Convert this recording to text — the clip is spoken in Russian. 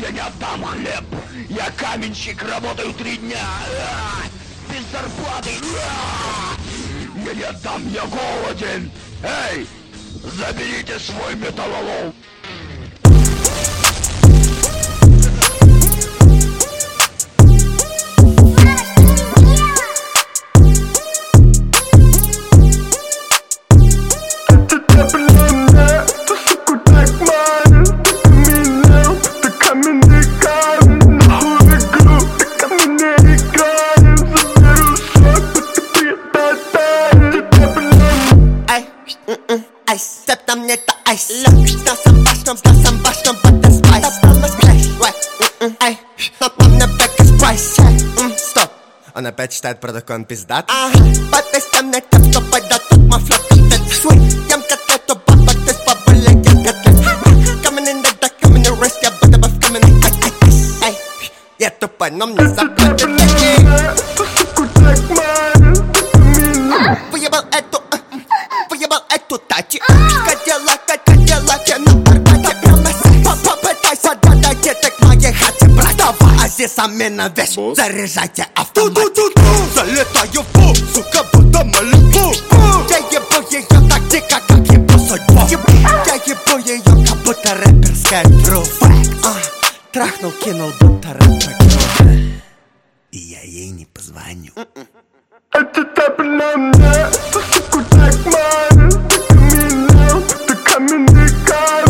тебе не отдам хлеб. Я каменщик, работаю 3 дня. Без зарплаты. Я не отдам, я голоден. Эй, заберите свой металлолом. Step там не то айс. С носом башнем, but the spice. Эй, нам на бэк из прайс. Стоп, он опять считает продукт пиздат. По тестам не так, что пойдет тут мафлёк. Ем котлету, баба, ты с бабулей ем котлет. Coming in the dark, coming in the risk, я буду бы coming in. Эй, я тупой, но мне заплатят деньги. Выебал эту тачи. Кадиллак, я на арбате. Попытайся додать это к моей хате, брат. Давай, а здесь самина вещь. Заряжайте автомат. Залетаю в пул, сука, будто Малибу. Я ебу ее так дико, как ебу судьбу. Я ебу ее, как будто рэперская тру. Трахнул, кинул, будто рэпер. И я ей не позвоню. Это табля мне, суку так мало. Ты каменный, ты каменный кар.